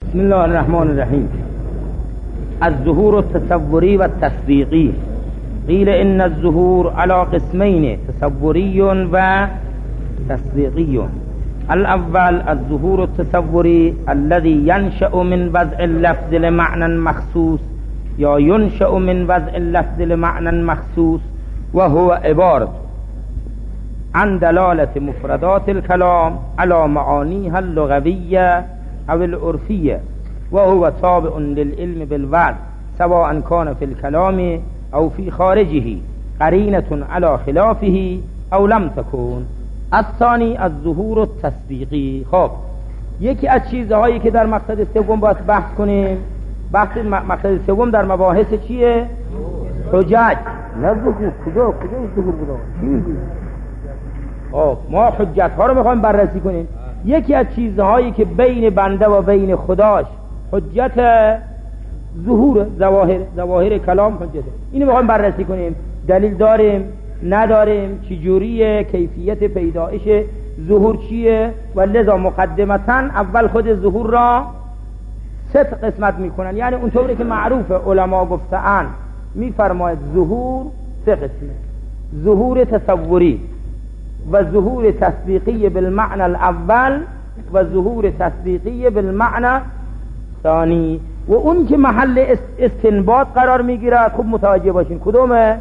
بسم الله الرحمن الرحیم. الظهور التصوری و التصدیقی. قیل ان الظهور على قسمین، تصوری و تصدیقی. الاول الظهور التصوری الذي ينشأ من وضع اللفظ لمعنى مخصوص یا ينشأ من وضع اللفظ لمعنى مخصوص وهو عبارة عن دلالة مفردات الكلام على معانيها اللغوية أو العرفية، وهو تابع للعلم بالوضع سواء كان في الكلام أو في خارجه قرينة على خلافه أو لم تكن. الثاني الظهور التصدیقی. خب یکی از چیزهایی که در مقصد سوم باید بحث کنیم، بحث مقصد سوم در مباحث چیه؟ حجت. نه ظهور. کجا ظهور بوده؟ چی میگی؟ خب ما حجت ها رو میخوایم بررسی کنیم. یکی از چیزهایی که بین بنده و بین خداش حجت ظهور، ظواهر کلام حجته، اینو میخوایم بررسی کنیم. دلیل داریم نداریم، چی جوریه، کیفیت پیدایش ظهور چیه، و لذا مقدمتا اول خود ظهور را سه قسمت میکنن. یعنی اونطوری که معروف علما گفتن میفرماید ظهور سه قسمه: ظهور تصوری و ظهور تصدیقی بالمعنى الاول و ظهور تصدیقی بالمعنى ثانی. و اون که محل استنباط قرار میگیره خوب متوجه باشین کدومه؟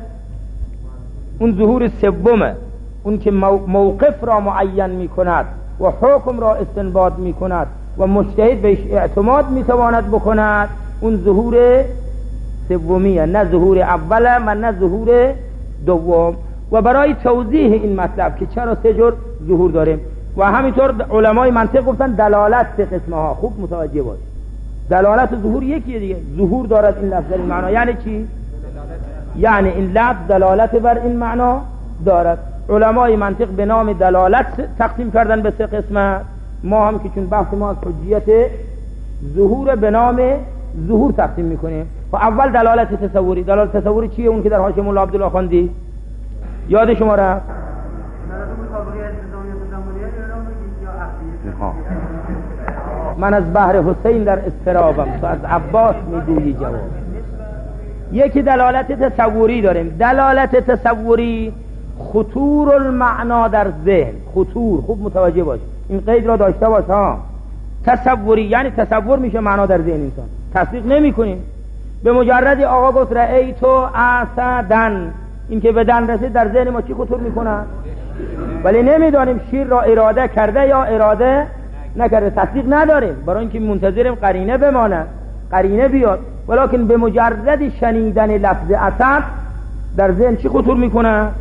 اون ظهور سومه، اون که موقف را معین میکند و حکم را استنباط میکند و مجتهد بهش اعتماد میتواند بکند. اون ظهور سومیه، نه ظهور اوله و نه ظهور دوم. و برای توضیح این مطلب که چرا سه جور ظهور داریم و همینطور علمای منطق گفتن دلالت سه قسمه ها، خوب متوجه باش. دلالت و ظهور یکیه دیگه. ظهور دارد این لفظ این معنا، یعنی چی؟ یعنی این لفظ دلالت بر این معنا دارد. علمای منطق به نام دلالت تقسیم کردن به سه قسمه. ما هم که چون بحث ما از حجیت ظهور به نام ظهور تقسیم میکنیم. و اول دلالت تصوری. دلالت تصوری چیه؟ اون که در حاشیه مولا عبدالله خواندی، یاد شما رفت؟ من از بحر حسین در اضطرابم، تو از عباس میگویی جواب. یکی دلالت تصوری داریم. دلالت تصوری خطور المعنا در ذهن. خطور، خوب متوجه باش، این قید را داشته باش ها. تصوری یعنی تصور میشه معنا در ذهن انسان، تصدیق نمی کنیم. به مجردی آقا گفت رأیتو اسدن، این که به دن رسید در ذهن ما چی خطور میکنه؟ ولی نمیدانیم شیر را اراده کرده یا اراده نکرده، تصدیق نداریم، برای اینکه منتظریم قرینه بمانه، قرینه بیاد. ولکن به مجرد شنیدن لفظ اسد در ذهن چی خطور میکنه؟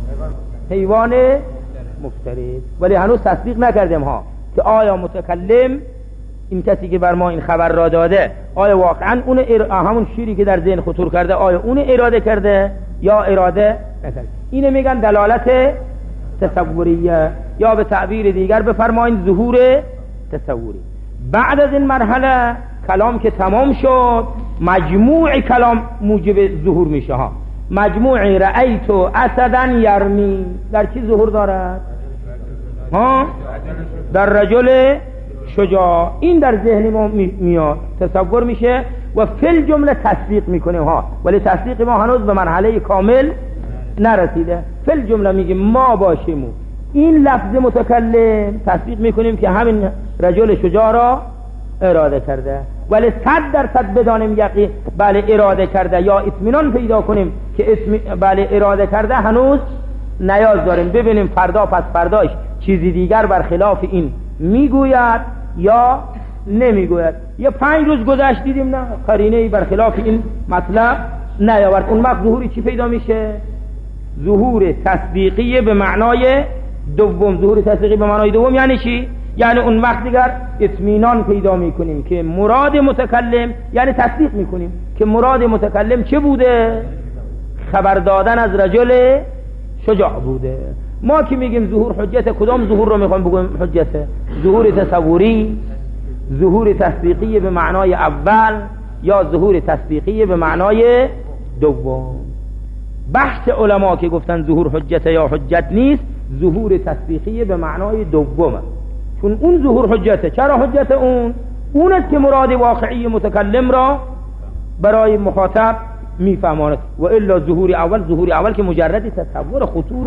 حیوان مفترس. ولی هنوز تصدیق نکردیم ها که آیا متکلم، این کسی که بر ما این خبر را داده، آیا واقعا اون همون شیری که در ذهن خطور کرده آیا اون اراده کرده یا اراده نکرده. اینو میگن دلالت تصوریه، یا به تعبیر دیگر بفرمایید ظهور تصوری. بعد از این مرحله کلام که تمام شد، مجموع کلام موجب ظهور میشه ها. مجموع رأیتو اسدن یرمی در چی ظهور دارد؟ ها؟ در رجل شجاع. این در ذهن ما میاد، تصور میشه و فل جمله تصدیق میکنیم ها. ولی تصدیق ما هنوز به مرحله کامل نرسیده. فل جمله میگیم ما باشیم این لفظ متکلم تصدیق میکنیم که همین رجل شجاع را اراده کرده. ولی 100% بدانیم یقین بله اراده کرده یا اطمینان پیدا کنیم که بله اراده کرده، هنوز نیاز داریم ببینیم فردا پس فرداش چیزی دیگر برخلاف این میگوید یا نمیگوید. یه 5 روز گذشت دیدیم نه قرینه‌ای برخلاف این مطلب نیاورد. اون وقت ظهوری چی پیدا میشه؟ ظهور تصدیقی به معنای دوم. ظهور تصدیقی به معنای دوم یعنی چی؟ یعنی اون وقت دیگر اطمینان پیدا میکنیم که مراد متکلم، یعنی تصدیق میکنیم که مراد متکلم چه بوده؟ خبر دادن از رجل شجاع بوده. ما که میگیم ظهور حجت، کدام ظهور رو میخوایم بگویم حجته؟ ظهور تصوری، ظهور تصدیقی به معنای اول، یا ظهور تصدیقی به معنای دوم؟ بحث علما که گفتن ظهور حجت یا حجت نیست، ظهور تصدیقی به معنای دومه، چون اون ظهور حجته. چرا حجت اون؟ اون است که مراد واقعی متکلم را برای مخاطب میفهماند. و الا ظهور اول که مجرد تصور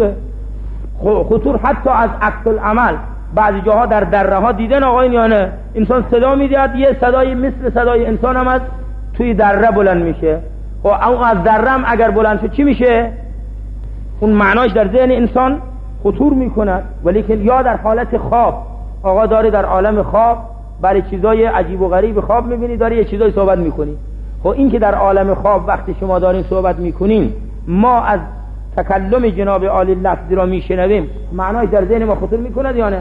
خطور حتی از عکس العمل بعضی جاها در دره ها دیدن آقایون یا نه؟ انسان صدا میدهد، یه صدای مثل صدای انسان هم از توی دره بلند میشه. خب اون از دره هم اگر بلند شد چی میشه؟ اون معناش در ذهن انسان خطور میکند. ولیکن یا در حالت خواب، آقا داره در عالم خواب برای چیزای عجیب و غریب خواب میبینی، داره یه چیزای صحبت میکنی. خب این که در عالم خواب وقتی شما دارین صحبت میکنین ما از تکلم جناب عالی لفظی را میشنویم، معناش در ذهن ما خطور میکند یا نه؟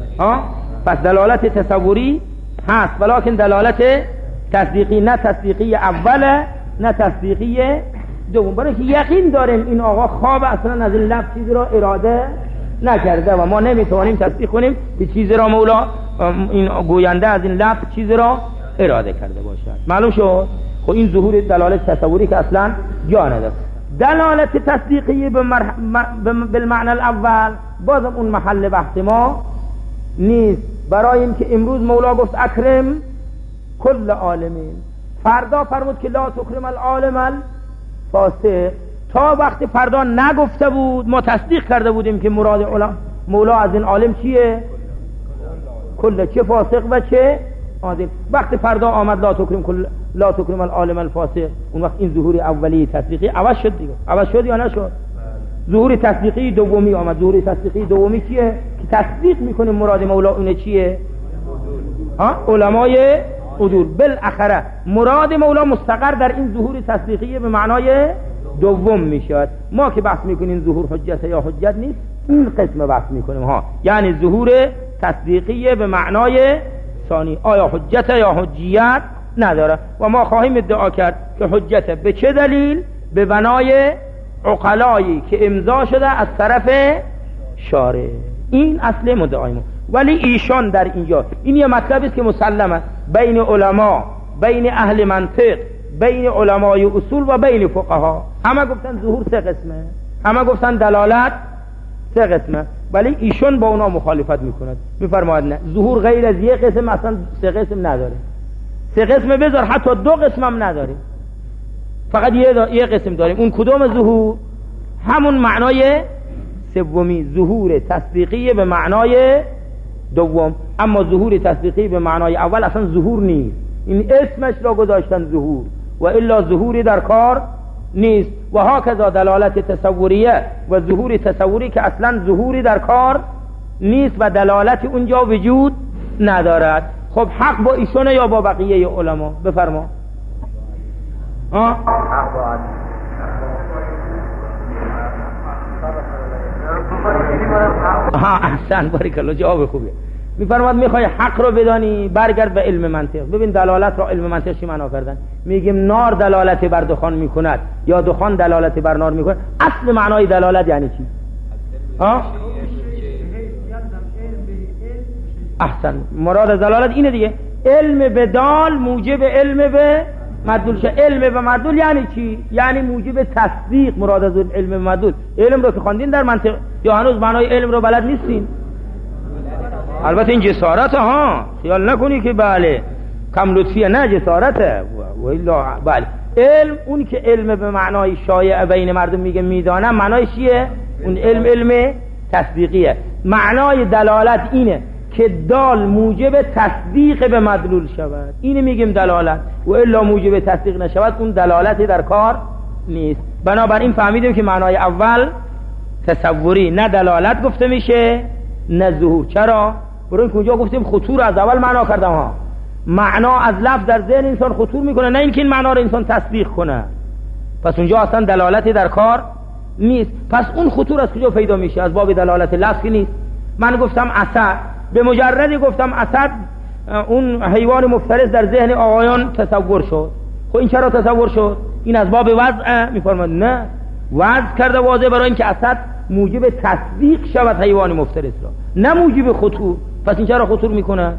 پس دلالت تصوری هست، ولیکن دلالت تصدیقی، نه تصدیقی اوله نه تصدیقی دوم. برای که یقین داریم این آقا خواب اصلا از این لفظ چیزی را اراده نکرده و ما نمیتوانیم تصدیق کنیم که چیزی را مولا این گوینده از این لفظ چیزی را اراده کرده باشد. معلوم شد؟ خب این ظهور دلالت تصوری که اصلا جا نداره. دلالت تصدیقی بالمعنى الاول بازم اون محل بحث ما نیست، برای این که امروز مولا گفت اکرم کل عالمین، فردا فرمود که لا تکرم العالم الفاسق. تا وقتی فردا نگفته بود ما تصدیق کرده بودیم که مراد مولا از این عالم چیه؟ کل، چه فاسق و چه عادل. وقتی فردا آمد لا تکرم العالم الفاسق، اون وقت این ظهور اولی تصدیقی عوض شد دیگه. عوض شد یا نشد؟ ظهور تصدیقی دومی آمد. ظهور تصدیقی دومی چیه؟ که تصدیق میکنیم مراد مولا اونه چیه؟ علمای عدول. بالاخره مراد مولا مستقر در این ظهور تصدیقی به معنای دوم میشد. ما که بحث میکنیم ظهور حجت یا حجت نیست، این قسم بحث میکنیم یعنی ظهور تصدیقی به معنای ثانی، آیا حجت یا حجیت نداره. و ما خواهیم ادعا کرد که حجت به چه دلیل؟ به بنای عقلایی که امضا شده از طرف شارع. این اصل مدعای ما. ولی ایشان در اینجا این یه مطلبی است که مسلمه بین علما، بین اهل منطق، بین علمای اصول و بین فقها، همه گفتن ظهور سه قسمه، همه گفتن دلالت سه قسمه، ولی ایشون با اونا مخالفت میکند. میفرماید نه، ظهور غیر از یک قسم اصلا سه قسم نداره. سه قسم بذار حتی دو قسم هم نداریم، فقط یه قسم داریم. اون کدوم ظهور؟ همون معنای سومی، ظهور تصدیقی به معنای دوم. اما ظهور تصدیقی به معنای اول اصلا ظهور نیست، این اسمش را گذاشتن ظهور و الا ظهوری در کار نیست. و هاکذا دلالت تصوریه و ظهور تصوری که اصلا ظهوری در کار نیست و دلالت اونجا وجود ندارد. خب حق با ایشونه یا با بقیه علما؟ بفرما. احسن، بارک الله، جواب خوبیه. میفرماد میخوای حق رو بدانی برگرد به علم منطق. ببین دلالت رو علم منطق چی معنا کردن. میگیم نار دلالت بر دخان میکند یا دخان دلالت بر نار میکند. اصل معنای دلالت یعنی چی؟ احسن، مراد از دلالت اینه دیگه. علم به دال موجب علم به مدلول شه. علم به مدلول یعنی چی؟ یعنی موجب تصدیق. مراد از علم به مدلول علم رو که خواندین در منطق یا هنوز معنای علم رو بلد نیستین؟ البته این جسارت خیال نکنی که بله کم لطفیه، نه جسارته و الا بله. علم اون که علم به معنای شایع بین مردم میگه میدانم، معنای چیه؟ اون علم تصدیقیه. معنای دلالت اینه که دال موجب تصدیق به مدلول شود، اینه میگیم دلالت. و الا موجب تصدیق نشود اون دلالتی در کار نیست. بنابراین فهمیدیم که معنای اول تصوری، نه دلالت گفته میشه نه ظهور. چرا؟ برای کجا گفتیم خطور از اول معنا کردم معنا از لفظ در ذهن انسان خطور میکنه، نه اینکه این معنا رو انسان تصدیق کنه. پس اونجا اصلا دلالتی در کار نیست. پس اون خطور از کجا پیدا میشه؟ از باب دلالت لفظی نیست. من گفتم اسد، به مجردی گفتم اسد اون حیوان مفترس در ذهن آقایان تصور شد. خب این چرا تصور شد؟ این از باب وضع؟ میفرماد نه، وضع کرده واضح برای اینکه اسد موجب تصدیق شود حیوان مفترس را، نه موجب خطور. پس این چرا خطور میکنه؟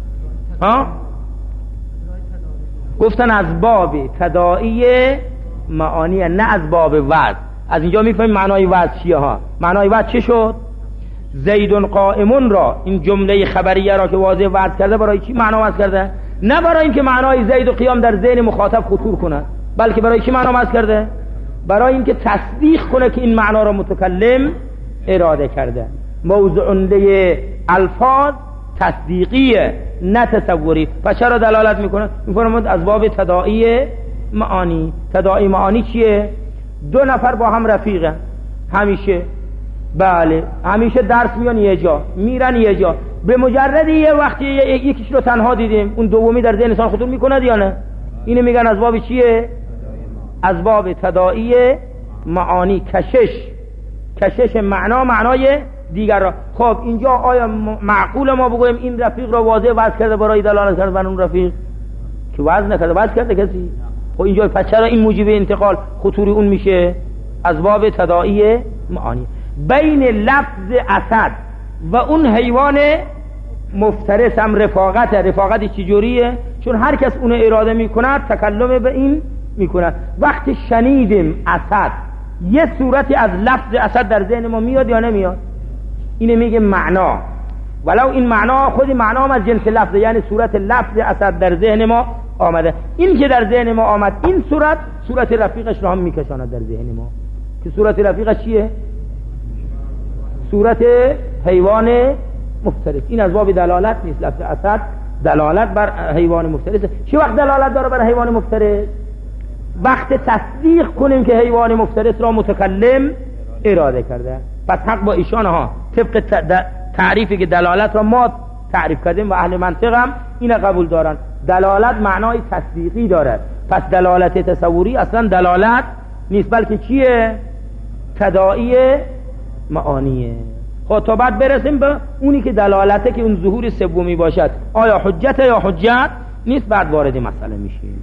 گفتن از باب تداعی معانی، نه از باب وضع. از اینجا میفهمیم معنای وضع چیه معنای وضع چه شد؟ زیدون قائمون را، این جمله خبریه را که واضح وضع کرده برای چی معنا وضع کرده؟ نه برای اینکه معنای زید و قیام در ذهن مخاطب خطور کنه، بلکه برای چی معنا معنی کرده؟ برای اینکه تصدیق کنه که این معنا را متکلم اراده کرده. موضوع عمده الفاظ تصدیقیه نه تصوری. پس چرا دلالت میکنه؟ میفرماید از باب تداعی معانی. تداعی معانی چیه؟ دو نفر با هم رفیقه همیشه، بله همیشه درس میان یه جا، میرن یه جا، به مجرد یه وقتی یکیش رو تنها دیدیم اون دومی در ذهن انسان خطور میکنه یا نه؟ اینو میگن از باب چیه؟ از باب تداعی معانی. کشش معنای دیگر را. خب اینجا آیا معقول ما بگویم این رفیق را واضح وضع کرده برای دلالت کرده بر اون رفیق که وضع نکرده؟ وضع کرده کسی؟ خب اینجا پس چرا این موجب انتقال خطوری اون میشه؟ از باب تداعی معانی. بین لفظ اسد و اون حیوان مفترس هم رفاقت چجوریه؟ چون هر کس اون اراده میکنه تکلم به این میکنه. وقتی شنیدیم اسد، یه صورتی از لفظ اسد در ذهن ما میاد یا نمیاد؟ اینه میگه معنا، ولو این معنا خودی معنا هم از جنس لفظه، یعنی صورت لفظ اسد در ذهن ما آمده. این که در ذهن ما آمد این صورت رفیقش رو هم میکشاند در ذهن ما، که صورت رفیقش چیه؟ صورت حیوان مفترس. این از باب دلالت نیست. لفظ اسد دلالت بر حیوان مفترس. چه وقت دلالت داره بر حیوان مفترس؟ وقت تصدیق کنیم که حیوان مفترس را متکلم اراده کرده. پس حق با ایشان ها طبق تعریفی که دلالت را ما تعریف کردیم و اهل منطق هم این قبول دارن. دلالت معنای تصدیقی داره. پس دلالت تصوری اصلا دلالت نیست، بلکه چیه؟ تداعی معانیه. خب تا بعد برسیم به اونی که دلالته که اون ظهور سومی باشد آیا حجت یا حجت نیست، بعد وارد مسئله میشیم.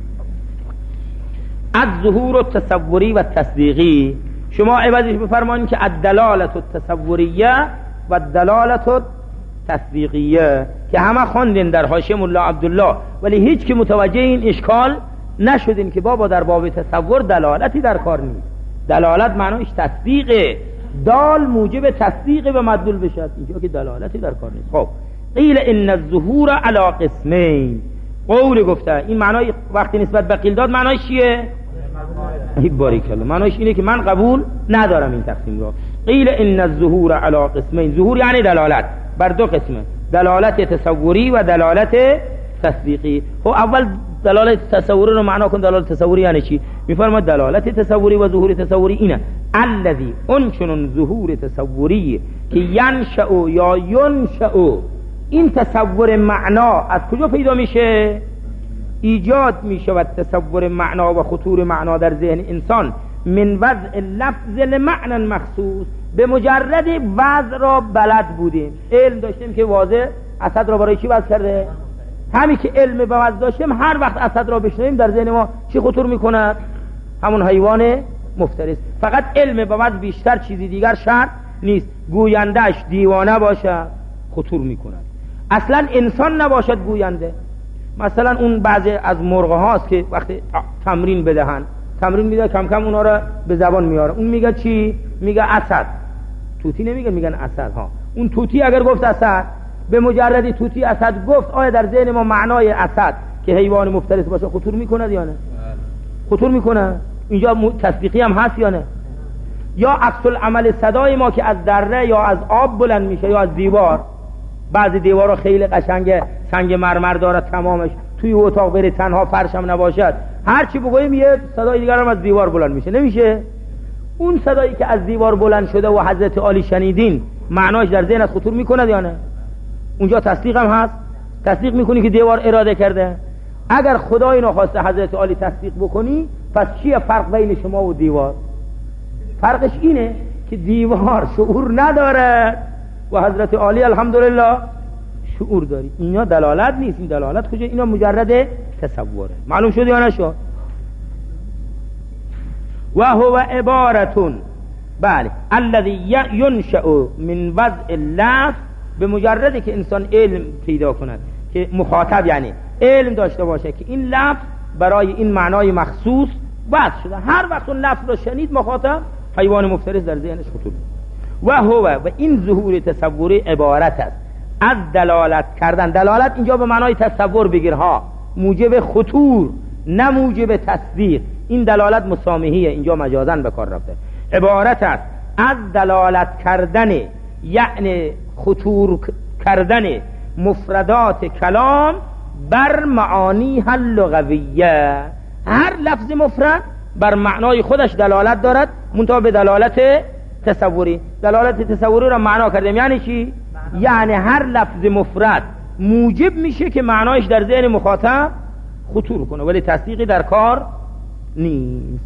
از ظهور التصوری و تصدیقی شما عوضش بفرمایید که الدلالت التصوریه و الدلالت التصدیقیه که همه خواندین در حاشیه ملا عبدالله، ولی هیچ که متوجه این اشکال نشدین که بابا در باب تصور دلالتی در کار نیست. دلالت معنیش تصدیقه، دال موجب تصدیق به مدلول بشد، اینجا که دلالتی در کار نیست. خب قیل ان الظهور علی قسمین، قول گفته این معنای وقتی نسبت به قیل داد معنیش چیه؟ باریک الله، معنیش اینه که من قبول ندارم این تقسیم رو. قیل ان الظهور علی قسمین، ظهور یعنی دلالت بر دو قسمه، دلالت تصوری و دلالت تصدیقی. خب اول دلالت تصوری رو معنا کن. دلالت تصوری یعنی چی؟ میفرماید دلالت تصوری و ظهور تصوری اینه الذی اون ظهور تصوری که ینشأ یا ینشأ، این تصور معنا از کجا پیدا میشه؟ ایجاد میشه و تصور معنا و خطور معنا در ذهن انسان من وضع لفظ لمعنى مخصوص، به مجرد وضع را بلد بودیم، علم داشتیم که واضح اسد را برای چی وضع کرده. همین که علم به وضع داشتیم هر وقت اسد را بشنویم در ذهن ما چی خطور میکنه؟ همون حیوان مفترس. فقط علم به وضع، بیشتر چیزی دیگر شرط نیست. گویندهش دیوانه باشه خطور میکنه، اصلا انسان نباشد گوینده. مثلا اون بعضی از مرغ هاست که وقتی تمرین بدهن، تمرین میده کم کم اونا را به زبان میاره. اون میگه چی؟ میگه اسد. توتی نمیگه، میگن اسد ها. اون توتی اگر گفت اسد، به مجردی توتی اسد گفت، آیا در ذهن ما معنای اسد که حیوان مفترس باشه خطور میکنه یا نه؟ خطور میکنه. اینجا تصدیقی هم هست یا نه؟ یا عکس العمل صدای ما که از دره یا از آب بلند میشه یا از دیوار. بعضی دیوارا خیلی قشنگه، سنگ مرمر داره تمامش، توی اتاق بره تنها فرش هم نباشد، هر چی بگویم یه صدای دیگر هم از دیوار بلند میشه. نمیشه؟ اون صدایی که از دیوار بلند شده و حضرت علی شنیدین معناش در ذهنت خطور میکنه یا نه؟ اونجا تصدیق هم هست. تصدیق میکنی که دیوار اراده کرده. اگر خدای نخواسته حضرت علی تصدیق بکنی، پس چیه فرق بین شما و دیوار؟ فرقش اینه که دیوار شعور نداره و حضرت علی الحمدلله شعور داری. اینا دلالت نیست. این دلالت کجا؟ اینا مجرد تصوره. معلوم شد یا نشد؟ و هو عبارتون، بله، الذي ينشأ من وضع اللفظ، به مجردی که انسان علم پیدا کند که مخاطب یعنی علم داشته باشه که این لفظ برای این معنای مخصوص وضع شده، هر وقت اون لفظ رو شنید مخاطب حیوان مفترس در ذهنش خطور. و هو، و این ظهور تصوری عبارت است از دلالت کردن. دلالت اینجا به معنای تصور بگیر ها، موجب خطور نه موجب تصدیق. این دلالت مسامحیه، اینجا مجازاً به کار رفته. عبارت است از دلالت کردن، یعنی خطور کردن مفردات کلام بر معانی لغویه. هر لفظ مفرد بر معنای خودش دلالت دارد، منتها به دلالت تصوری. دلالت تصوری را معنا کردیم یعنی چی؟ یعنی هر لفظ مفرد موجب میشه که معنایش در ذهن مخاطب خطور کنه، ولی تصدیقی در کار نیست.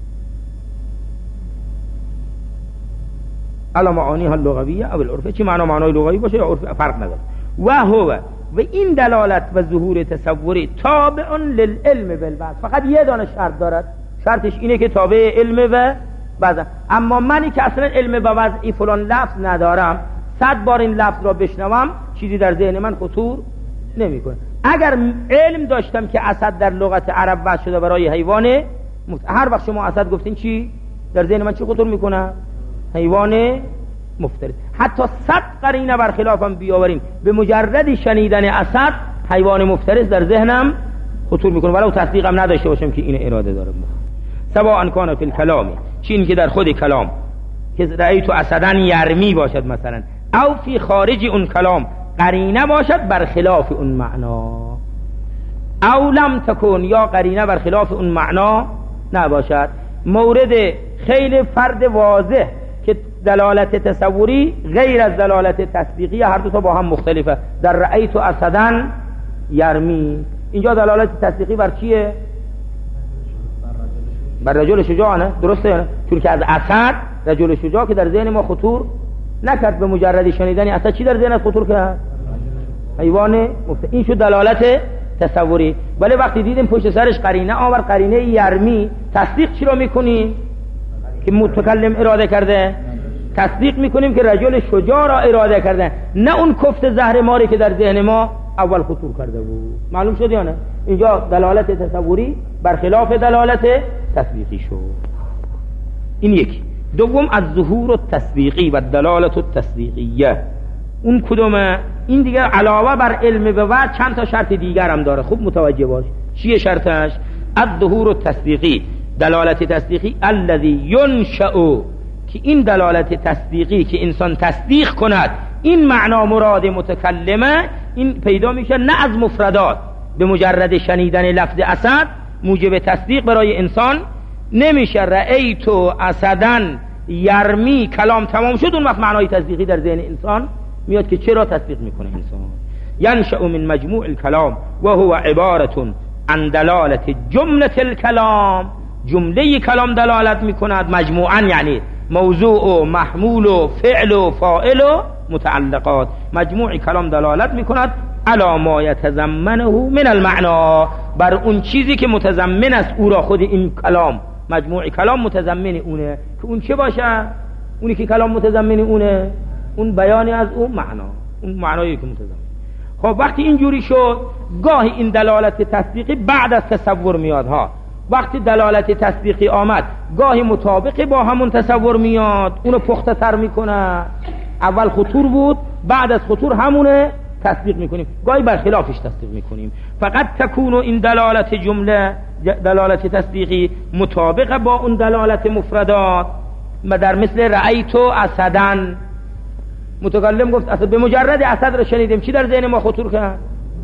علا معانی اللغویه او العرفه، چی معنا معنای لغوی باشه یا عرف فرق نداره. و این دلالت و ظهور تصوری تابع للعلم بالبعض. فقط یه دانه شرط دارد، شرطش اینه که تابع علم و بعض. اما منی که اصلا علم با وضعی فلان لفظ ندارم، 100 بار این لفظ را بشنوم چیزی در ذهن من خطور نمیکنه. اگر علم داشتم که اسد در لغت عرب وضع شده برای حیوان، هر وقت شما اسد گفتین چی در ذهن من چی خطور میکنه؟ حیوان مفترس. حتی 100 قرینه برخلافم بیاوریم، به مجرد شنیدن اسد حیوان مفترس در ذهنم خطور میکنه، ولو تصدیقم نداشته باشم که این اراده داره. سواء کان فی الکلام، چین که در خود کلام که رأیت اسدن یرمی باشد مثلا، او فی خارج اون کلام قرینه باشد برخلاف اون معنا، او لم تکن، یا قرینه برخلاف اون معنا نباشد. مورد خیلی فرد واضح که دلالت تصوری غیر از دلالت تصدیقی، هر دو تا با هم مختلفه. در رأیت اسدن یرمی، اینجا دلالت تصدیقی بر چیه؟ بر رجل شجاع، نه؟ درسته؟ چون که از اسد رجل شجاع که در ذهن ما خطور نکرد، به مجرد شنیدن اسد چی در ذهن خطور کرد؟ حیوان مفترس. این شد دلالت تصوری. ولی وقتی دیدیم پشت سرش قرینه آور، قرینه یرمی، تصدیق چی رو میکنیم؟ که متکلم اراده کرده. تصدیق میکنیم که رجل شجاع را اراده کرده، نه اون کفت زهر ماری که در ذهن ما اول خطور کرده بود. معلوم شد یا نه؟ اینجا دلالت تصوری برخلاف دلالت تصدیقی شد. این یکی. دوم از ظهور التصدیقی و دلالت التصدیقیه. اون کدومه؟ این دیگه علاوه بر علم به وجه چند تا شرط دیگر هم داره، خوب متوجه باش. چیه شرطش؟ الظهور التصدیقی، دلالت تصدیقی الذی ینشأ، که این دلالت تصدیقی که انسان تصدیق کند این معنا مراد متکلمه، این پیدا میشه نه از مفردات، به مجرد شنیدن لفظ اسد موجب تصدیق برای انسان نمیشه. رأیت اسدن یرمی، کلام تمام شد، اون وقت معنای تصدیقی در ذهن انسان میاد که چرا تصدیق میکنه انسان. ینشأ من مجموع الکلام و هو عبارة عن دلالت جمله الکلام، جمله کلام دلالت میکند مجموعا، یعنی موضوع و محمول و فعل و فاعل و متعلقات. مجموع کلام دلالت میکند علی ما یتضمنه من المعنا، بر اون چیزی که متضمن است او را. خود این کلام، مجموع کلام متضمن اونه، که اون چه باشه؟ اونی که کلام متضمن اونه، اون بیانی از اون معنا، اون معنایی که متضمن. خب وقتی اینجوری شد، گاهی این دلالت تصدیقی بعد از تصور میاد ها. وقتی دلالت تصدیقی آمد گاهی مطابق با همون تصور میاد، اونو پخته تر میکنه. اول خطور بود، بعد از خطور همونه تصدیق میکنیم، گاهی برخلافش تصدیق میکنیم. فقط تکون این دلالت جمله، دلالت تصدیقی مطابق با اون دلالت مفردات. و در مثل رأیت اسدن، متکلم گفت اسد، به مجرد اسد رو شنیدیم چی در ذهن ما خطور کرد؟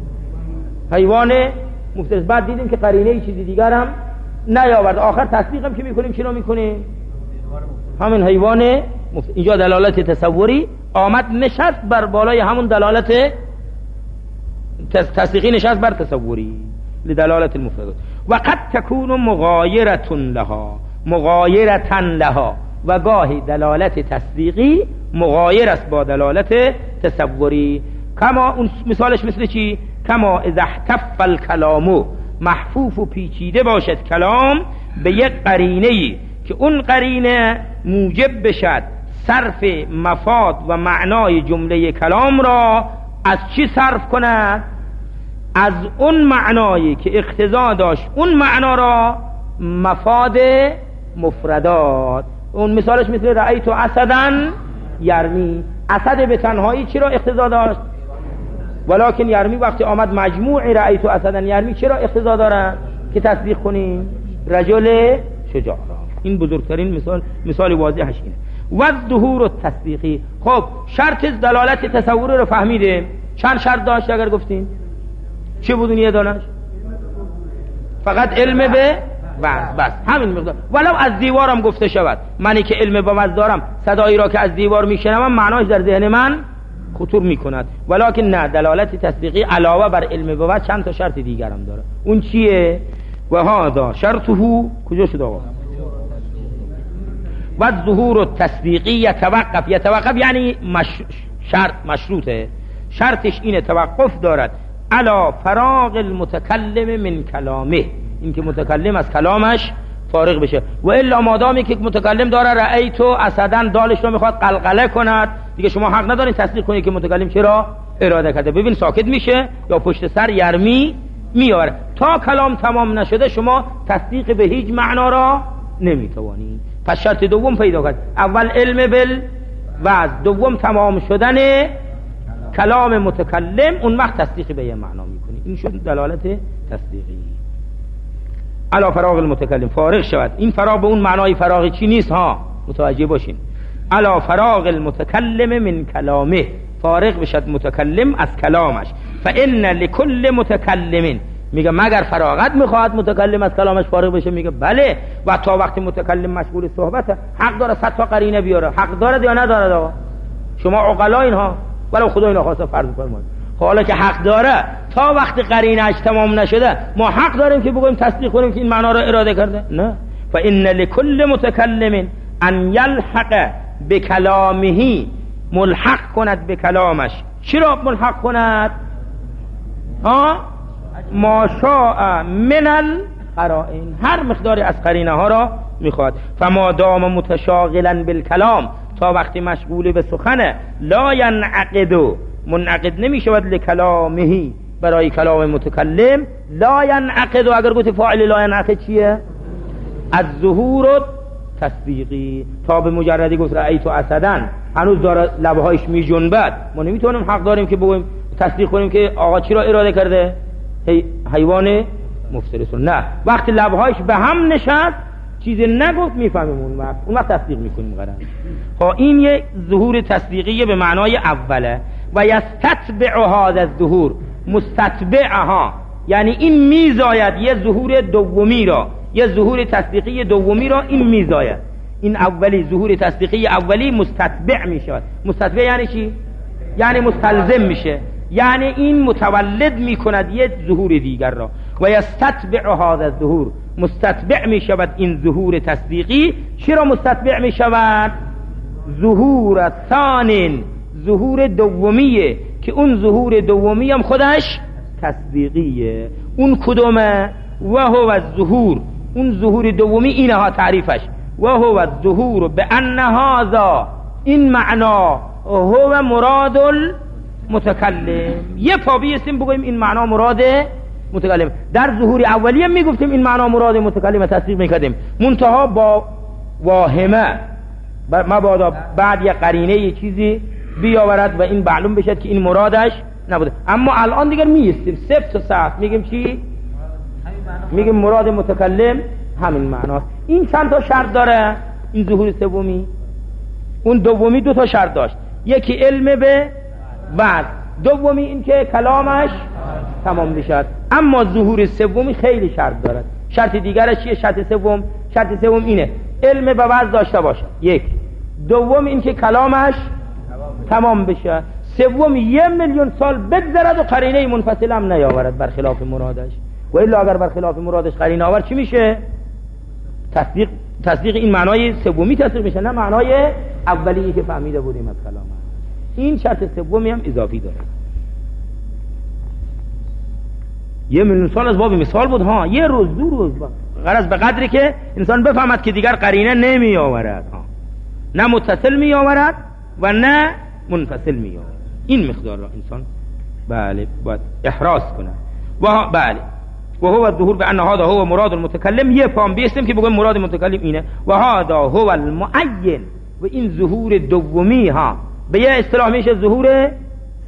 حیوان مفترس. بعد دیدیم که قرینه چیزی دیگر هم نیاورد، آخر تصدیق هم که میکنیم چی رو میکنیم؟ همین حیوان مفترس. اینجا دلالت تصوری آمد نشست بر بالای همون دلالت تصدیقی، نشست بر تصوری لدلالت المفردات. و قد تكون مغایرة لها، مغایرة لها، و گاهی دلالت تصدیقی مغایر است با دلالت تصوری. کما اون مثالش مثل چی؟ کما اذا احتف الکلام، محفوف و پیچیده باشد کلام به یک قرینه‌ای که اون قرینه موجب بشد صرف مفاد و معنای جمله کلام را از چی صرف کند؟ از اون معنایی که اقتضا داشت اون معنا را مفاد مفردات. اون مثالش مثل رأیت اسدن یرمی، اسد به تنهایی چی را اقتضا داشت؟ ولکن یرمی وقتی آمد مجموع رأیت اسدا یرمی چرا اقتضا دارن که تصدیق کنیم رجل شجاع را. این بزرگترین مثال واضحش اینه. و ظهور التصدیقی. خب شرط دلالت تصوری رو فهمیده. چند شرط داشت اگر گفتین؟ چه بودون یه دانش؟ فقط علم به بس همین مقدار. ولو از دیوارم گفته شود منی که علم به وضع دارم صدایی را که از دیوار میشنوم معناش در ذهن من خطور میکند، ولکن نه، دلالت تصدیقی علاوه بر علم به وضع چند تا شرط دیگرم داره. اون چیه؟ و هذا شرطه کجا شد آقا؟ و ظهور التصدیقی یتوقف یعنی شرط مشروطه، شرطش اینه توقف دارد علا فراغ المتکلم من کلامه، این که متکلم از کلامش فارغ بشه. و الا مادامی که متکلم داره رأیت اسدن دالش رو میخواد قلقله کند، دیگه شما حق ندارین تصدیق کنید که متکلم چرا اراده کرده. ببین ساکت میشه یا پشت سر یرمی میاره. تا کلام تمام نشده شما تصدیق به هیچ معنا را نمیتوانید. پس شرط دوم پیدا کرد، اول علم و دوم تمام شدن کلام متکلم، اون وقت تصدیق به یه معنا میکنی. این شد دلالت تصدیقی. علا فراغ المتکلم، فارغ شود. این فراغ به اون معنای فراغ چی نیست ها، متوجه باشین. علا فراغ المتکلم من کلامه، فارغ بشد متکلم از کلامش. فان لكل متکلم، میگه مگر فراغت میخواد متکلم از کلامش فارغ بشه؟ میگه بله. و تا وقتی متکلم مشغول صحبته حق داره 100 تا قرینه بیاره. حق داره یا نداره آقا؟ شما عقلا اینها ولو خدا اینا خواسته فرض فرمایید. حالا که حق داره تا وقتی قرینه‌اش تمام نشده ما حق داریم که بگویم تصدیق کنیم که این معنا رو اراده کرده؟ نه. فان لكل متکلم ان یلحق بکلامه، ملحق کند به کلامش. چرا ملحق کند؟ ما شاء من القرائن، هر مقداری از قرینه ها را میخواد. فما دام متشاغلا بالکلام، تا وقتی مشغول به سخنه، لا ینعقد، منعقد نمیشود لکلامه، برای کلام متکلم. لا ینعقد، اگر گفت فاعل لا ینعقد چیه؟ از ظهور تصدیقی. تا به مجردی گفت رأیت اسدن هنوز داره لبهایش میجنبد، ما نمیتونیم حق داریم که بگویم تصدیق کنیم که آقا چی را اراده کرده؟ حیوان مفترس. نه، وقتی لبهایش به هم نشست چیزی نگفت میفهمیم، اون وقت تصدیق میکنیم. قرار این یک ظهور تصدیقی به معنای اوله. و یستتبع هذا الظهور، مستتبعها یعنی این میزاید یه ظهور دومی را، یه ظهور تصدیقی دومی را این میزاید. این اولی ظهور تصدیقی اولی مستتبع میشود. مستتبع یعنی چی؟ یعنی مستلزم میشه، یعنی این متولد میکند یه ظهور دیگر را. و یستتبع هذا الظهور، مستتبع میشود این ظهور تصدیقی. چرا مستتبع میشود؟ ظهور ثانین، ظهور دومیه که اون ظهور دومی هم خودش تصدیقیه. اون کدومه؟ و هو الظهور، اون ظهور دومی اینها تعریفش. و هو الظهور بان هذا، این معنا هو مراد المتکلم. یه پا بیستیم بگویم این معنا مراد متکلم. در ظهور اولیه میگفتیم این معنا مراد متکلم، تصدیق میکردیم. منتها با واهمه مبادا بعد یه قرینه یه چیزی بیاورد و این معلوم بشد که این مرادش نبوده. اما الان دیگر میستیم سفت و سخت میگیم چی؟ میگیم مراد متکلم همین معناست. این چند تا شرط داره این ظهور سومی؟ اون دومی 2 تا شرط داشت، یکی علم به بعد، دومی این که کلامش تمام بشد. اما ظهور سومی خیلی شرط دارد. شرط دیگرش چیه؟ شرط سوم اینه علم به بعد داشته باشه، یک. دوم این که کلامش تمام بشه. سوم 1,000,000 سال بگذرد و قرینه منفصل هم نیاورد برخلاف مرادش. و الا اگر برخلاف مرادش قرینه آورد چی میشه؟ تصدیق این معنای سومی تصدیق میشه، نه معنای اولیه که فهمیده بودیم از کلام. این شرط سومی هم اضافی داره. 1,000,000 سال از باب مثال بود ها، 1 روز 2 روز، غرض به قدری که انسان بفهمد که دیگر قرینه نمی آورد ها، نه متصل می آورد و نه منفصل می آورد. این مقدار را انسان بله باید احراز کنه. و بله و هو الظهور بان هذا هو مراد المتکلم. یه پام بیستیم که بگویم مراد متکلم اینه. و هذا هو المعین، و این ظهور دومی ها به یه اصطلاح میشه ظهور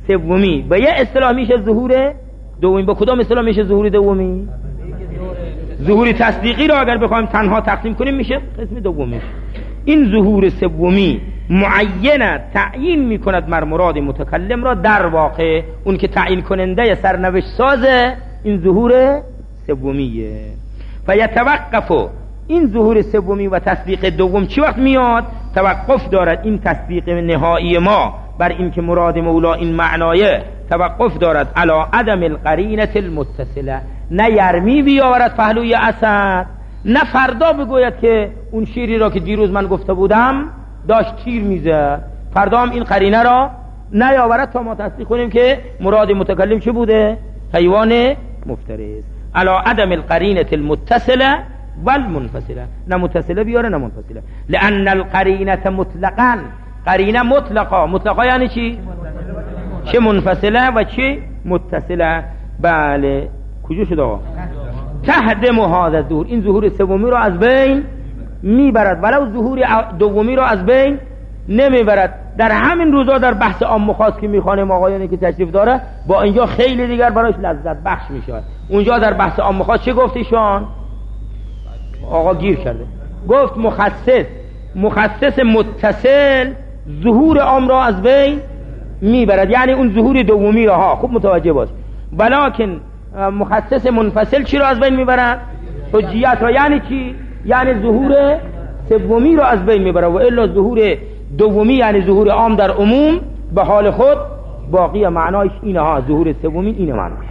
سومی به یه اصطلاح میشه ظهور دومی. با کدام اصطلاح میشه ظهور دومی؟ ظهور تصدیقی را اگر بخوایم تنها تقسیم کنیم میشه قسم دومی. این ظهور سومی معینه تعیین میکند مراد متکلم را، در واقع اون که تعیین کننده سرنوشت سازه این ظهور سومیه. فیتوقف، این ظهور سومی و تصدیق دوم چی وقت میاد؟ توقف دارد این تصدیق نهایی ما بر این که مراد مولا این معنایه، توقف دارد علی عدم القرینه المتصله، نه یرمی بیاورد پهلوی اسد، نه فردا بگوید که اون شیری را که دیروز من گفته بودم داشت تیر میزد، فردا هم این قرینه را نیاورد تا ما تصدیق کنیم که مراد متکلم چه بوده؟ حیوان مفترس. علی عدم القرینه المتصله والمنفصله، نه متصله بیاره نه منفصله. لان القرینه مطلقا، قرینه مطلقا، مطلقا یعنی چی؟ چه منفصله و چه متصله. بله کجا شد آقا؟ تهدم هذا الظهور، این ظهور سومی را از بین میبرد ولو ظهور دومی را از بین نمیبرد. در همین روزا در بحث عام و خاص که میخوانیم آقایانی که تشریف داره با اینجا خیلی دیگر برایش لذت بخش میشه. اونجا در بحث عام و خاص چه گفتیشان؟ آقا گیر کرده، گفت مخصص متصل ظهور عام را از بین میبرد، یعنی اون ظهور دومی را ها خوب متوجه باش. ولکن مخصص منفصل چی را از بین میبرد؟ حجیت را. یعنی چی؟ یعنی ظهور سومی را از بین میبرد، و الا ظهور دومی یعنی ظهور عام در عموم به حال خود باقی. معنایش اینه ها، ظهور سومی اینه معناش.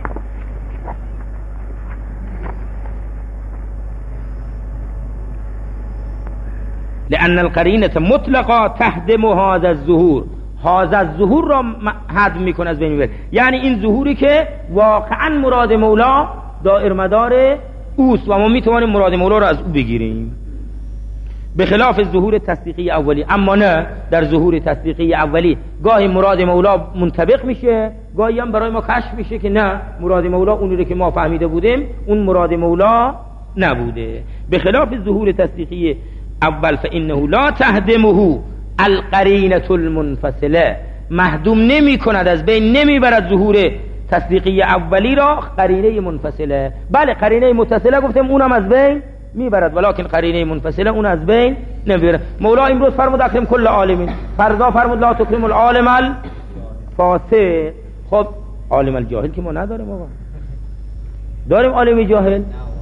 لأن القرینه مطلقا تهدم هذا الظهور، هذا الظهور را هدم میکنه، از بین میبره. یعنی این ظهوری که واقعا مراد مولا دائر مدار اوست و ما میتوانیم مراد مولا را از او بگیریم، به خلاف ظهور تصدیقی اولی. اما نه، در ظهور تصدیقی اولی گاهی مراد مولا منطبق میشه، گاهی هم برای ما کشف میشه که نه، مراد مولا اونی رو که ما فهمیده بودیم اون مراد مولا نبوده. به خلاف ظهور تصدیقی اول فانه لا تهدمه القرینه المنفصله، مهدوم نمی کند، از بین نمی برد ظهور تصدیقی اولی را قرینه منفصله. بله قرینه متصله گفتم اونم از بین می برد، ولکن قرینه منفصله اون از بین نمی برد. مولا امروز فرمود اکرم کل عالمین، فردا فرمود لا تکرم العالم الفاسق. خب عالم الجاهل که ما نداریم آقا، داریم عالم جاهل؟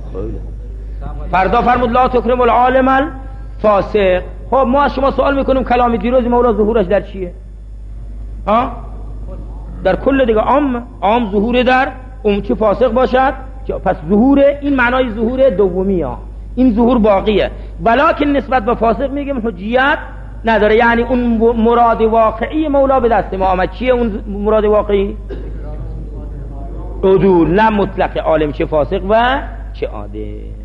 فردا فرمود لا تکرم العالم الفاسق. خب ما از شما سوال میکنیم کلام دیروز مولا ظهورش در چیه؟ ها؟ در کل دیگه عام ظهور در چه فاسق باشد، پس ظهور این معنای ظهور دومی ها، این ظهور باقیه، ولکن نسبت به فاسق میگیم حجیت نداره. یعنی اون مراد واقعی مولا به دست ما آمد. چیه اون مراد واقعی؟ عدول، نه مطلق عالم چه فاسق و چه عادل.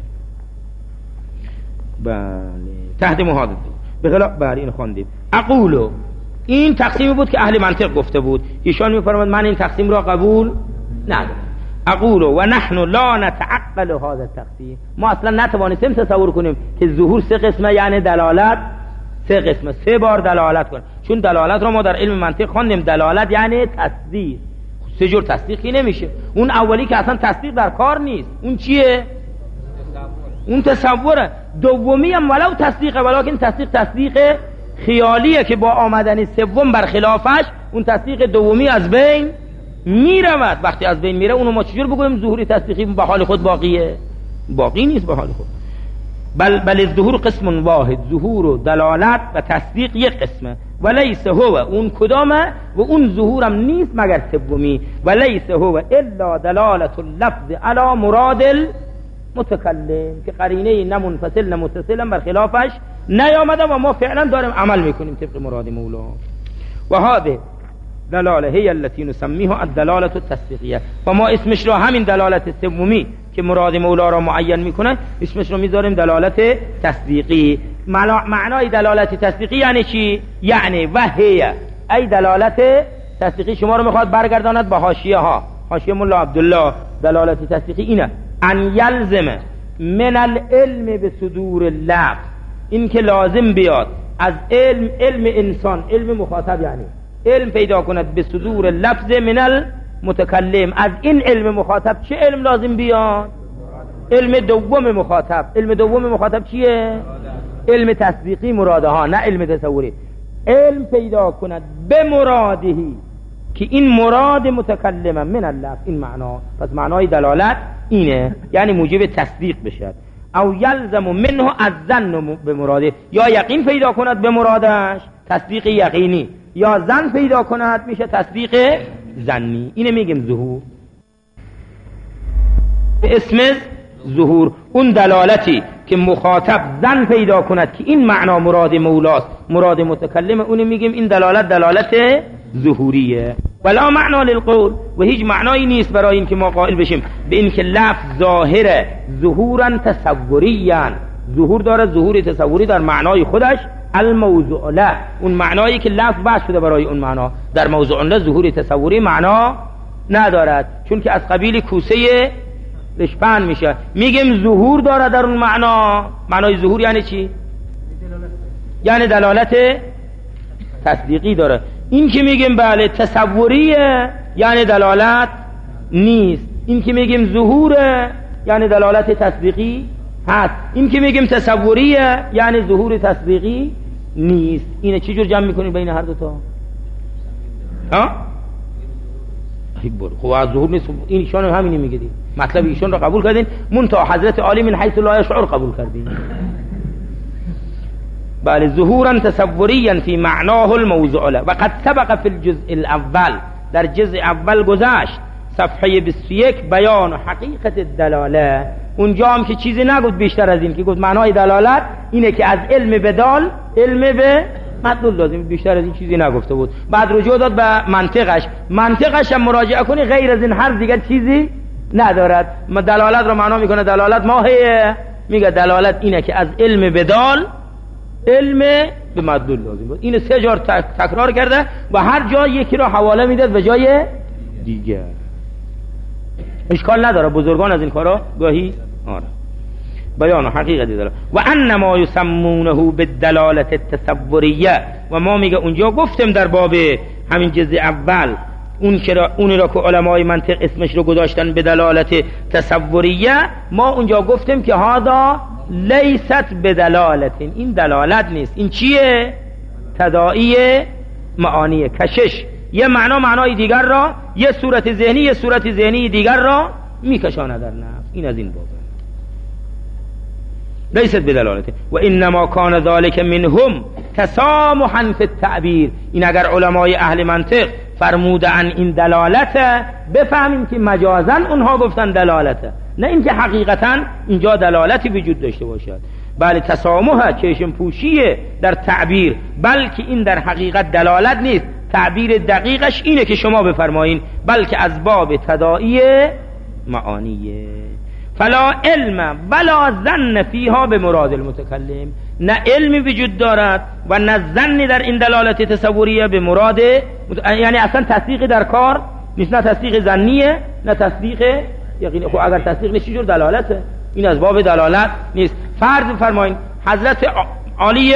بله تحت محادثه به خلاف. بله این خواندیم. اقولو، این تقسیمی بود که اهل منطق گفته بود، ایشان میفرماد من این تقسیم را قبول ندارم. اقولو و نحن لا نتعقل هذا التقسیم، ما اصلا نتوانستیم تصور کنیم که ظهور سه قسمه، یعنی دلالت سه قسمه، سه بار دلالت کنه. چون دلالت را ما در علم منطق خواندیم، دلالت یعنی تصدیق. سه جور تصدیقی نمیشه. اون اولی که اصلا تصدیق در کار نیست، اون چیه؟ اون تصوره. دومی هم ولو تصدیقه، ولکن تصدیق خیالیه که با آمدن سوم برخلافش اون تصدیق دومی از بین میرود. وقتی از بین میره اونو ما چجور بگویم ظهور تصدیقی به حال خود باقیه؟ باقی نیست به حال خود. بل الظهور قسم واحد، ظهور و دلالت و تصدیق یک قسمه، ولیس هو، اون کدامه؟ و اون ظهورم نیست مگر سومی. ولیس هو الا دلالت اللفظ علی مراد متکلم، که قرینه نه منفصل نه متصل برخلافش نیامده و ما فعلا داریم عمل میکنیم طبق مراد مولا. و هذه دلاله هی التي نسميها الدلاله التصدیقیه، و ما اسمش رو همین دلالت سومی که مراد مولا را معین میکنه اسمش رو میذاریم دلالت تصدیقی. معنای دلالت تصدیقی یعنی چی؟ یعنی وهیه، ای دلالت تصدیقی شما رو میخواد برگرداند به حاشیه ها. حاشیه مولا عبدالله دلالت تصدیقی اینه: ان یلزم من العلم به صدور اللفظ، این که لازم بیاد از علم انسان، علم مخاطب یعنی علم پیدا کند به صدور لفظ من المتکلم. از این علم مخاطب چه علم لازم بیاد؟ علم دوم مخاطب. علم دوم مخاطب چیه؟ علم تصدیقی مراده ها، نه علم تصوری. علم پیدا کند به مرادهی که این مراد متکلم من اللفظ، این معنا. پس معنای دلالت اینه، یعنی موجب تصدیق بشد. او یلزم منه الظن به مراده، یا یقین پیدا کند به مرادش، تصدیق یقینی، یا ظن پیدا کند میشه تصدیق ظنی. اینه میگیم ظهور. به اسم ظهور اون دلالتی که مخاطب ظن پیدا کند که این معنا مراد مولاست، مراد متکلم، اون میگیم این دلالت ظهوریه. ولا معنا للقول، و هیچ معنایی نیست برای این که ما قائل بشیم به این که لفظ ظاهر ظهورا تصوریان، ظهور داره، ظهور تصوری در معنای خودش. الموضوع له، اون معنایی که لفظ بحث شده برای اون معنا، در موضوع له ظهور تصوری معنا ندارد، چون که از قبیل کوسه رشپن میشه. میگیم ظهور داره در اون معنا. معنای ظهور یعنی چی؟ یعنی دلالت تصدیقی داره. این که میگیم بله تصوریه یعنی دلالت نیست. این که میگیم ظهوره یعنی دلالت تصدیقی هست. این که میگیم تصوریه یعنی ظهور تصدیقی نیست. اینه چی جور جمع میکنیم بین هر دوتا؟ ها؟ خب از ظهور نیست. این ایشان هم همینی میگه دی. مطلب ایشان را قبول کردین، منتها حضرت عالی من حیث لا یشعر قبول کردین. بله ظهورا تصوریا فی معناه الموضوع له. و قد سبق فی الجزء الاول، در جزء اول گذشت صفحه 21 بیان حقیقت الدلاله. اونجا هم که چیزی نگفت بیشتر از این، که گفت معنای دلالت اینه که از علم به دال علم به مدلول لازم، بیشتر از این چیزی نگفته بود. بعد رجوع داد به منطقش هم مراجعه کنی، غیر از این حرف دیگر چیزی ندارد. دلالت رو معنا میکنه دلالت ماهیه، میگه دلالت اینه که از علم به دال علم به مدلول لازم بود. این 3 جار تکرار کرده و هر جا یکی رو حواله میداد به جای دیگه. اشکال نداره، بزرگان از این کارا گاهی آره. بیان حقیقت داره. و انما یسمونه بالدلالت التصوریه، و ما میگه اونجا گفتم در باب همین جزء اول اون را که علمای منطق اسمش رو گذاشتن به دلالت تصوریه، ما اونجا گفتیم که هذا لیست بدلالت، این دلالت نیست. این چیه؟ تداعی معانی، کشش. یه معنای دیگر را، یه صورت ذهنی دیگر را میکشانه در نفس. این از این بابه لیست بدلالت. و انما کان ذلك منهم تسامحا فی التعبیر. این اگر علمای اهل منطق فرمودن این دلالته، بفهمیم که مجازن اونها گفتن دلالته، نه اینکه حقیقتا اینجا دلالتی وجود داشته باشد. بله تسامحه، چشم پوشیه در تعبیر، بلکه این در حقیقت دلالت نیست. تعبیر دقیقش اینه که شما بفرمایین، بلکه از باب تداعی معانیه. فلا علم ولا ظن فیها به مراد المتکلم، نه علم وجود دارد و نه ظنی در این دلالت تصوریه به مراد، یعنی اصلا تصدیق در کار نیست، نه تصدیق ظنیه نه تصدیق یقینی. خب اگر تصدیق نیست چه جور دلالته؟ این از باب دلالت نیست. فرض فرمایین حضرت عالی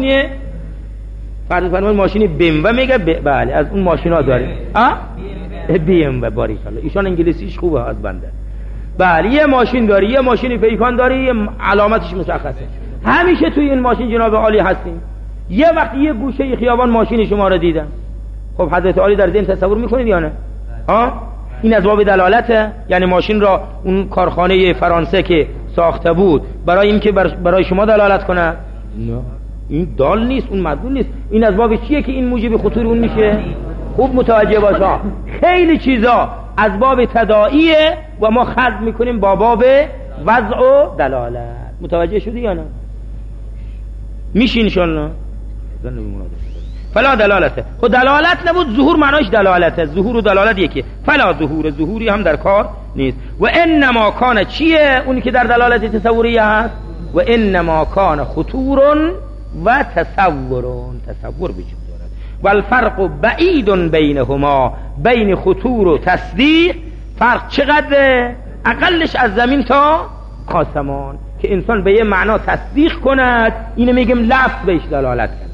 ماشین BMW میگه بله از اون ماشینا داریم. BMW باریکالله، ایشان انگلیسیش خوبه از بنده. بله یه ماشین داری، یه ماشین پیکان داری، یه علامتش مشخصه، همیشه توی این ماشین جناب عالی هستیم. یه وقت یه گوشه خیابان ماشین شما رو دیدن، خب حضرت عالی در ذهن تصور میکنید یا نه؟ این از باب دلالته. یعنی ماشین را اون کارخانه فرانسه که ساخته بود برای اینکه برای شما دلالت کنه؟ نه، این دال نیست، اون مدلول نیست. این از باب چیه که این موجب خطور اون میشه؟ خوب متوجه باش. خیلی چیزا از باب تداعیه و ما خلط میکنیم با باب وضع و دلالت. متوجه شدی یا نه؟ میشه انشالله. فلا دلالته. خود دلالت نبود، ظهور معناش دلالته. ظهور و دلالت یکی. فلا ظهوری هم در کار نیست. و انما کان چیه؟ اونی که در دلالت تصوریه هست. و انما کان خطور و تصور وجود دارد. و الفرق بعید بینهما، بین خطور و تصدیق فرق چقدر؟ اقلش از زمین تا آسمان. که انسان به یه معنا تصدیق کند، اینو میگیم لفظ بهش دلالت کرده.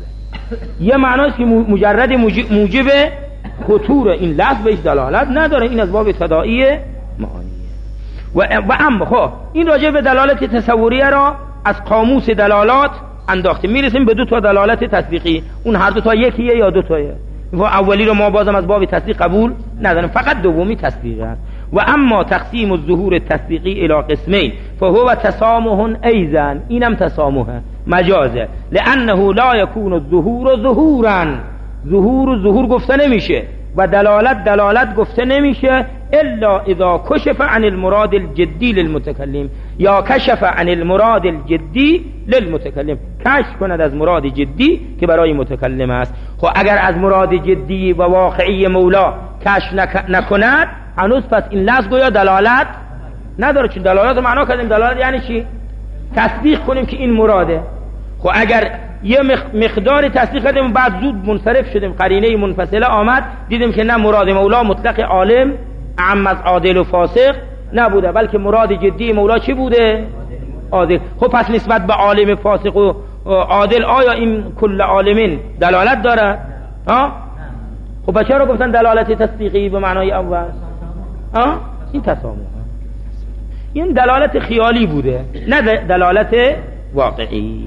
یه معناست که مجرد موجب خطور این لفظ بهش دلالت نداره، این از باب تداعی معانیه. و اما خب این راجع به دلالت تصوریه را از قاموس دلالات انداختیم، میرسیم به 2 تا دلالت تصدیقی. اون هر 2 تا یکیه یا 2 تایه؟ و اولی رو ما بازم از باب تصدیق قبول نداریم، فقط دومی تصدیق است. و اما تقسیم الظهور التصدیقی الی قسمین فهو تسامح ایضا، اینم تسامحه مجازه، لانه لا یکون الظهور ظهورا، ظهور گفته نمیشه و دلالت گفته نمیشه الا اذا کشف عن المراد الجدی للمتکلم، یا کشف عن المراد الجدی للمتکلم، کشف کند از مراد جدی که برای متکلم است. خب اگر از مراد جدی و واقعی مولا کشف نکند هنوز پس این لفظ گویا دلالت نداره، چون دلالت معنا کردیم. دلالت یعنی چی؟ تصدیق کنیم که این مراده. خب اگر یه مقدار تصدیق کردیم بعد زود منصرف شدیم، قرینه منفصله آمد دیدیم که نه مراد مولا مطلق عالم عام از عادل و فاسق نبوده، بلکه مراد جدی مولا چی بوده؟ عادل. خب پس نسبت به عالم فاسق و عادل آیا این کل عالمین دلالت داره؟ خب چرا گفتن دلالت تصدیقی به معنای اول؟ این تسامح، این دلالت خیالی بوده نه دلالت واقعی.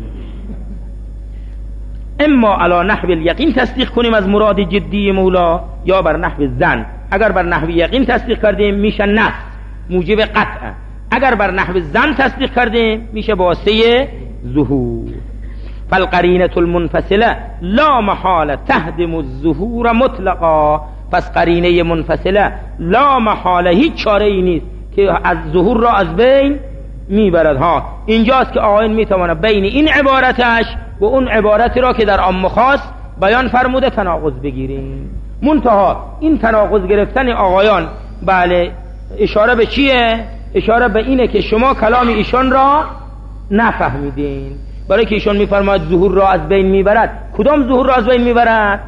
اما علی نحو الیقین تصدیق کنیم از مراد جدی مولا یا بر نحو ظن. اگر بر نحو یقین تصدیق کردیم میشه نفس موجب قطع، اگر بر نحو ظن تصدیق کردیم میشه واسطه ظهور. فالقرینه المنفصله لا محاله تهدم الظهور مطلقا، پس قرینه منفصله لا محاله هیچ چاره ای نیست که از ظهور را از بین میبرد. اینجاست که آقایان میتونه بین این عبارتش و اون عبارتی را که در عام خاص بیان فرموده تناقض بگیریم. منتها این تناقض گرفتن آقایان بله اشاره به چیه؟ اشاره به اینه که شما کلام ایشان را نفهمیدین، برای که ایشان میفرماید ظهور را از بین میبرد. کدام ظهور را از بین میبرد؟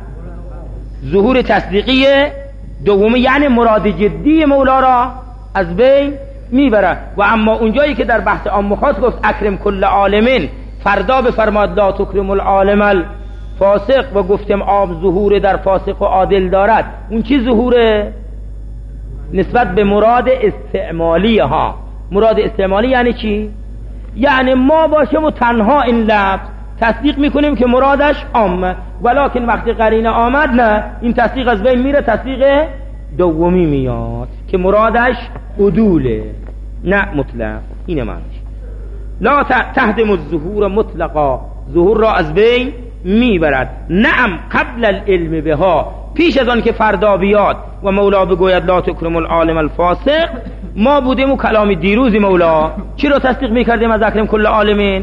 ظهور تصدیقی دومی، یعنی مراد جدی مولا را از بین میبرد. و اما اونجایی که در بحث عام خاص گفت اکرم کل عالمین، فردا بفرماد لا تکرم العالم الفاسق و گفتم آب ظهور در فاسق و عادل دارد، اون چی ظهوره؟ نسبت به مراد استعمالی ها. مراد استعمالی یعنی چی؟ یعنی ما باشیم و تنها این لفظ تصدیق میکنیم که مرادش عامه، ولکن وقتی قرینه آمد نه، این تصدیق از بین میره، تصدیق دومی میاد که مرادش عدوله نه مطلق. اینه معنیش لا تهدم الظهور مطلقا، ظهور را از بین میبرد. نعم قبل العلم بها، پیش از آن که فردا بیاد و مولا بگوید لا تکرم العالم الفاسق، ما بودیم و کلام دیروزی مولا چی را تصدیق میکردیم از اکرم کل عالمین؟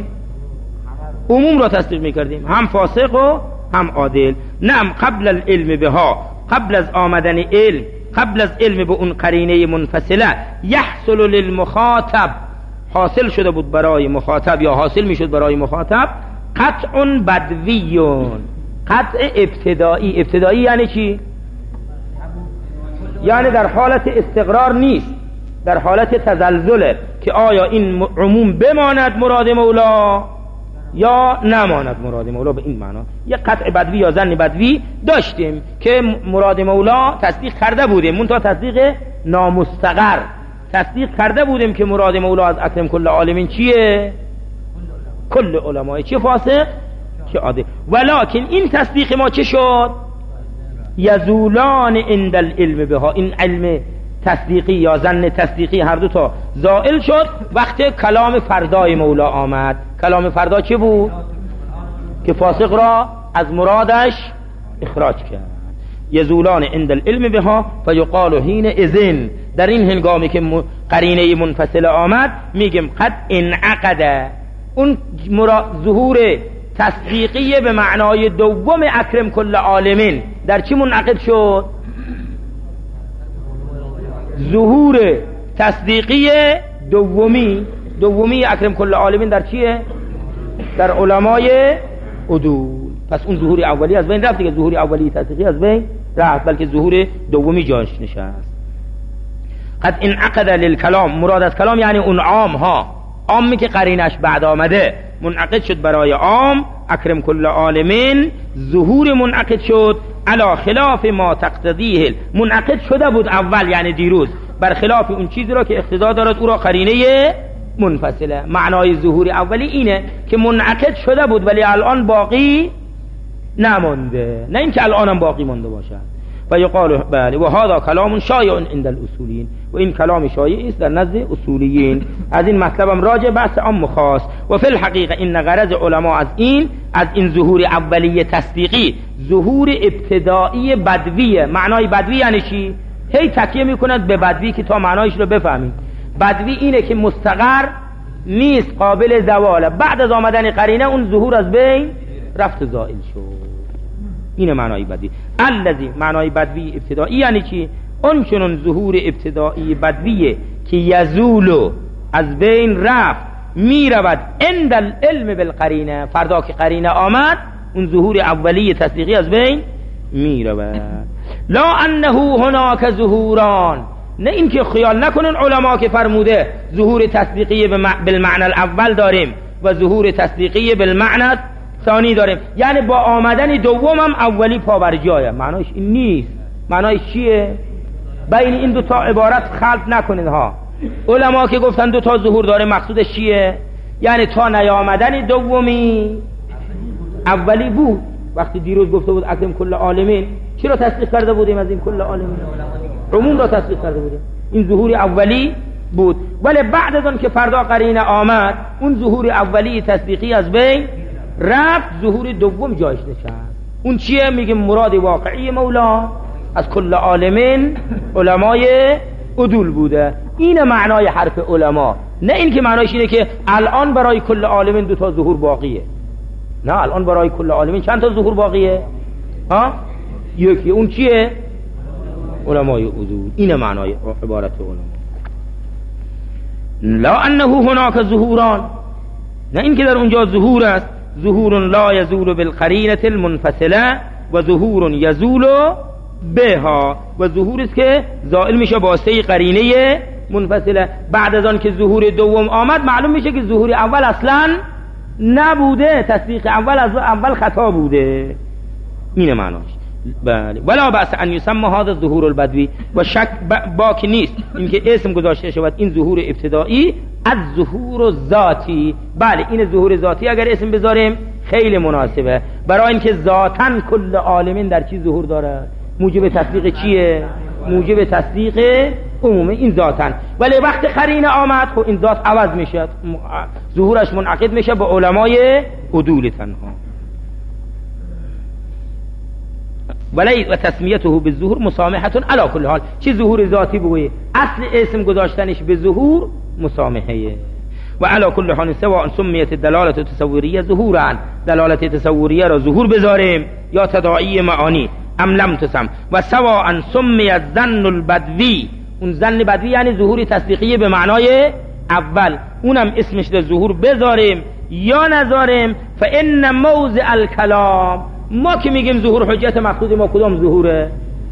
عموم را تصدیق میکردیم، هم فاسق و هم عادل. نعم قبل العلم بها، قبل از آمدن علم، قبل از علم به اون قرینه منفصله، یحصل للمخاطب، حاصل شده بود برای مخاطب یا حاصل میشد برای مخاطب قطع بدویون، قطع ابتدایی. ابتدایی یعنی چی؟ یعنی در حالت استقرار نیست، در حالت تزلزله که آیا این عموم بماند مراد مولا یا نماند مراد مولا. به این معنا یک قطع بدوی یا ظن بدوی داشتیم که مراد مولا تصدیق کرده بودیم، منتها تصدیق نامستقر تصدیق کرده بودیم که مراد مولا از اکرم کل عالمین چیه؟ کل علماء، چه فاسق چه عادل. ولکن این تصدیق ما چه شد؟ یزولان عند العلم بها، این علم تصدیقی یا ظن تصدیقی هر دو تا زائل شد وقتی کلام فردای مولا آمد. کلام فردا چه بود؟ که فاسق را از مرادش اخراج کرد. یزولان عند العلم بها فیقال حین اذن، در این هنگامی که قرینه منفصله آمد میگیم قد انعقد، اون ظهور تصدیقی به معنای دوم اکرم کل عالمین در چی منعقد شد؟ ظهور تصدیقی دومی اکرم کل عالمین در چیه؟ در علمای عدول. پس اون ظهور اولی از بین رفت دیگه، ظهور اولی تصدیقی از بین رفت، بلکه ظهور دومی جاش نشست. قد انعقد للکلام، مراد از کلام یعنی اون عام ها، عامی که قرینش بعد آمده منعقد شد برای عام اکرم کل عالمین ظهور منعقد شد علی خلاف ما تقتضیه، منعقد شده بود اول یعنی دیروز، بر خلاف اون چیزی را که اقتضا دارد او را قرینه منفصله. معنای ظهور اولی اینه که منعقد شده بود ولی الان باقی نمانده، نه اینکه الان هم باقی مانده باشد. و یقال بله و هذا کلام شایع عند الاصولیین، و این کلام شایع است در نزد اصولیین. از این مطلبم راجع بحث عام خاص. و فی الحقیقه این غرض علما از این ظهور اولیه تصدیقی ظهور ابتدایی بدویه. معنای بدوی یعنی چی؟ هی تکیه میکند به بدوی که تا معنایش رو بفهمیم. بدوی اینه که مستقر نیست، قابل زواله، بعد از آمدن قرینه اون ظهور از بین رفت زائل شد. این معنای بدوی. الذی معنای بدوی ابتدایی یعنی چی؟ اون چنون ظهور ابتدایی بدویه که یزولو از بین رفت می رود عند العلم بالقرینه، فردا که قرینه آمد اون ظهور اولی تصدیقی از بین می رود. لا انه هناک ظهوران، نه اینکه خیال نکنن علما که فرموده ظهور تصدیقی بالمعنى الاول داریم و ظهور تصدیقی بالمعنى ثانی داریم، یعنی با آمدن دوم هم اولی پا بر جایه. معناش این نیست. معناش چیه؟ بین این دو تا عبارت خلط نکنید ها. علما که گفتن دو تا ظهور داره مقصودش چیه؟ یعنی تا نیامدن دومی اولی بود. وقتی دیروز گفته بود اکرم کل عالمین، چی را تصدیق کرده بودیم از این کل عالمین؟ عموم را تصدیق کرده بودیم. این ظهور اولی بود، ولی بعد از اون که فردا قرینه آمد اون ظهور اولی تصدیقی از بین رفت، ظهور دوم جایش نشست. اون چیه؟ میگیم مراد واقعی مولا از کل عالمین علمای عدول بوده. این معنای حرف علما، نه این که معنایش اینه که الان برای کل عالمین دو تا ظهور باقیه. نه، الان برای کل عالمین چند تا ظهور باقیه؟ ها؟ یکی. اون چیه؟ علمای عدول. این معنای عبارت علما. لا انه هناک ظهوران، نه این که در اونجا ظهور است. ظهور لا یزول بالقرینه المنفصله و ظهور یزول بها، و ظهور است که زائل میشه با واسطه قرینه منفصله. بعد از آن که ظهور دوم آمد معلوم میشه که ظهور اول اصلا نبوده، تصدیق اول از اول خطا بوده. این معناش. بله. ولا بأس ان یسمى هذا الظهور البدوی، و شک باکی نیست اینکه اسم گذاشته شود این ظهور ابتدایی از ظهور ذاتی. بله، این ظهور ذاتی اگر اسم بذاریم خیلی مناسبه، برای اینکه ذاتاً کل عالمین در چی ظهور داره؟ موجب تصدیق چیه؟ موجب تصدیق عمومی، این ذاتاً. ولی وقت قرینه آمد خب این ذات عوض میشه، ظهورش منعقد میشه با علمای عدول تنها. ولی و تسمیته به ظهور مسامحتون علی کل حال. چی ظهور ذاتی بگویی؟ اصل اسم گذاشتنش به ظهور مسامحه. و علی کل حال سواء سمیت دلالت تصوریه ظهورا، دلالت تصوریه را ظهور بذاریم یا تداعی معانی، ام لم تسم. و سواء سمیت ظن البدوی، اون ظن بدوی یعنی ظهور تصدیقی به معنای اول، اونم اسمش رو ظهور بذاریم یا نذاریم. فان موضع الکلام، ما که میگیم ظهور حجت مقصود ما کدام ظهوره؟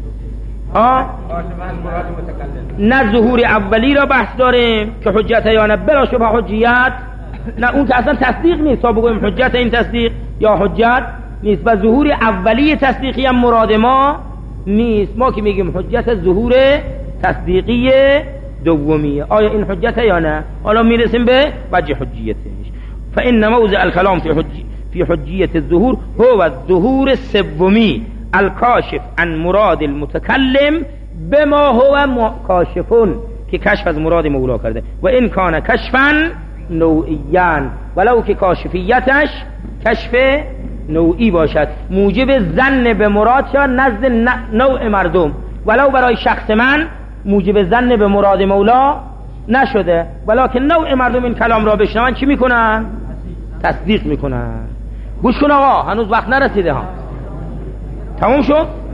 نه ظهور اولی را بحث داریم که حجت یا نه، بلا شبه حجیت، نه اون که اصلا تصدیق نیست تا بگویم حجت این تصدیق یا حجت نیست. و ظهور اولی تصدیقی هم مراد ما نیست. ما که میگیم حجت ظهور تصدیقی دومیه، آیا این حجت یا نه؟ حالا میرسیم به وجه حجیتش. فان موضع الكلام في حجیت الظهور هو الظهور السومی الکاشف عن مراد المتکلم بما هو کاشفون، که کشف از مراد مولا کرده. و این کان کشفا نوعیان، ولو که کاشفیتش کشف نوعی باشد، موجب ظن به مراد شد نزد نوع مردم، ولو برای شخص من موجب ظن به مراد مولا نشده، ولکن نوع مردم این کلام را بشنون چی میکنن؟ تصدیق میکنن. گوش کن آقا، هنوز وقت نرسیده ها. تموم شد؟